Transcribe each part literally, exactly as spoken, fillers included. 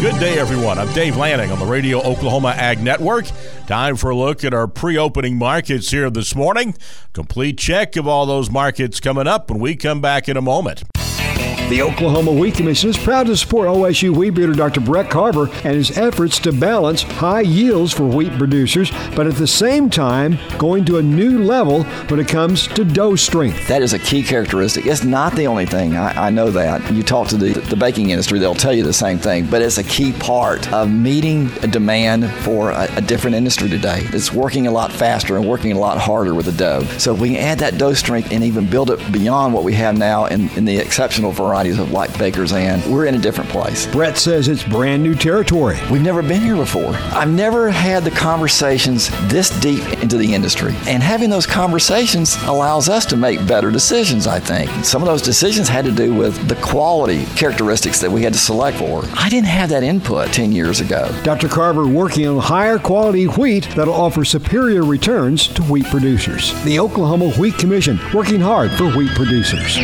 Good day, everyone. I'm Dave Lanning on the Radio Oklahoma Ag Network. Time for a look at our pre-opening markets here this morning. Complete check of all those markets coming up when we come back in a moment. The Oklahoma Wheat Commission is proud to support O S U wheat breeder Doctor Brett Carver and his efforts to balance high yields for wheat producers, but at the same time going to a new level when it comes to dough strength. That is a key characteristic. It's not the only thing. I, I know that. You talk to the, the baking industry, they'll tell you the same thing, but it's a key part of meeting a demand for a, a different industry today. It's working a lot faster and working a lot harder with the dough. So if we can add that dough strength and even build it beyond what we have now in, in the exceptional varieties of like Baker's Ann, we're in a different place. Brett says it's brand new territory. We've never been here before. I've never had the conversations this deep into the industry. And having those conversations allows us to make better decisions, I think. Some of those decisions had to do with the quality characteristics that we had to select for. I didn't have that input ten years ago. Doctor Carver working on higher quality wheat that'll offer superior returns to wheat producers. The Oklahoma Wheat Commission working hard for wheat producers.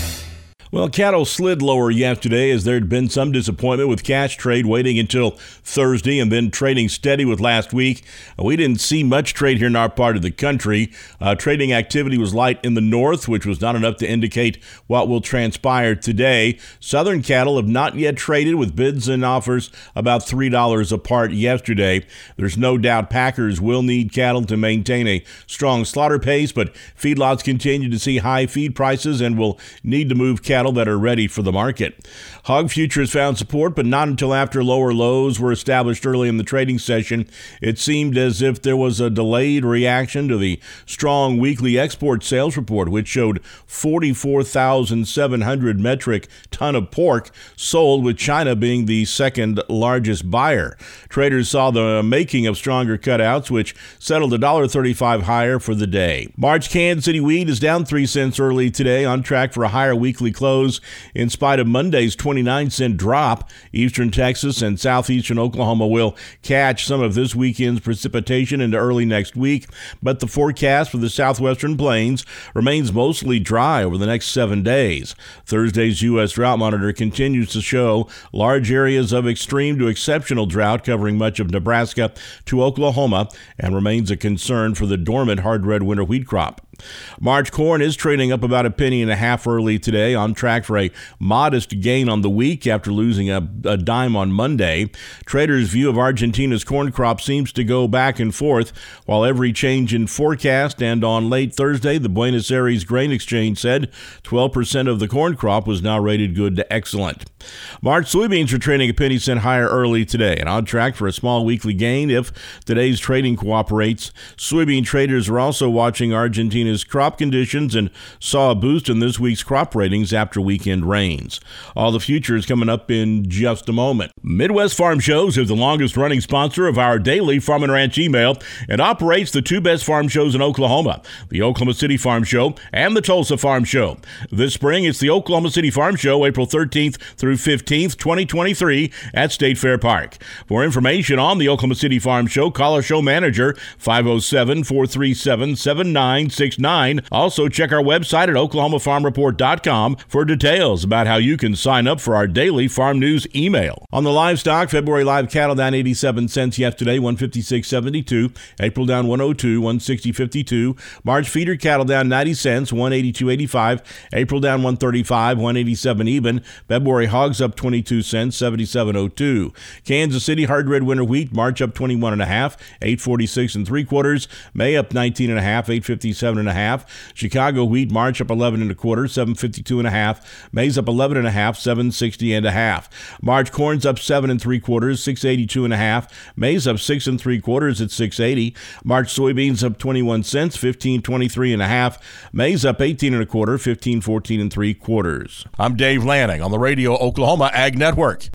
Well, cattle slid lower yesterday as there had been some disappointment with cash trade waiting until Thursday and then trading steady with last week. We didn't see much trade here in our part of the country. Uh, trading activity was light in the north, which was not enough to indicate what will transpire today. Southern cattle have not yet traded with bids and offers about three dollars apart yesterday. There's no doubt packers will need cattle to maintain a strong slaughter pace, but feedlots continue to see high feed prices and will need to move cattle that are ready for the market. Hog futures found support, but not until after lower lows were established early in the trading session. It seemed as if there was a delayed reaction to the strong weekly export sales report, which showed forty-four thousand seven hundred metric ton of pork sold, with China being the second largest buyer. Traders saw the making of stronger cutouts, which settled one dollar thirty-five higher for the day. March Kansas City wheat is down three cents early today, on track for a higher weekly close in spite of Monday's twenty-nine cent drop. Eastern Texas and southeastern Oklahoma will catch some of this weekend's precipitation into early next week, but the forecast for the southwestern plains remains mostly dry over the next seven days. Thursday's U S Drought Monitor continues to show large areas of extreme to exceptional drought covering much of Nebraska to Oklahoma, and remains a concern for the dormant hard red winter wheat crop. March corn is trading up about a penny and a half early today, on track for a modest gain on the week after losing a, a dime on Monday. Traders' view of Argentina's corn crop seems to go back and forth, while every change in forecast, and on late Thursday, the Buenos Aires Grain Exchange said twelve percent of the corn crop was now rated good to excellent. March soybeans are trading a penny cent higher early today, and on track for a small weekly gain if today's trading cooperates. Soybean traders are also watching Argentina crop conditions and saw a boost in this week's crop ratings after weekend rains. All the futures coming up in just a moment. Midwest Farm Shows is the longest running sponsor of our daily Farm and Ranch email and operates the two best farm shows in Oklahoma, the Oklahoma City Farm Show and the Tulsa Farm Show. This spring, it's the Oklahoma City Farm Show, April thirteenth through fifteenth, twenty twenty-three at State Fair Park. For information on the Oklahoma City Farm Show, call our show manager, five oh seven, four three seven, seven nine six nine. Also, check our website at oklahoma farm report dot com for details about how you can sign up for our daily farm news email. On the livestock, February live cattle down eighty-seven cents yesterday, one fifty-six seventy-two. April down one oh two, one sixty fifty-two. March feeder cattle down ninety cents, one eighty-two eighty-five. April down one thirty-five, one eighty-seven even. February hogs up twenty-two cents, seventy-seven oh two. Kansas City hard red winter wheat, March up twenty-one and a half, eight forty-six and three quarters. May up nineteen and a half, eight fifty-seven and a half. Chicago wheat, March up eleven and a quarter, seven fifty-two and a half. May's up eleven and a half, seven sixty and a half. March corn's up seven and three quarters, six eighty-two and a half. May's up six and three quarters at six eighty. March soybeans up twenty-one cents, fifteen twenty-three and a half. May's up eighteen and a quarter, fifteen fourteen and three quarters. I'm Dave Lanning on the Radio Oklahoma Ag Network.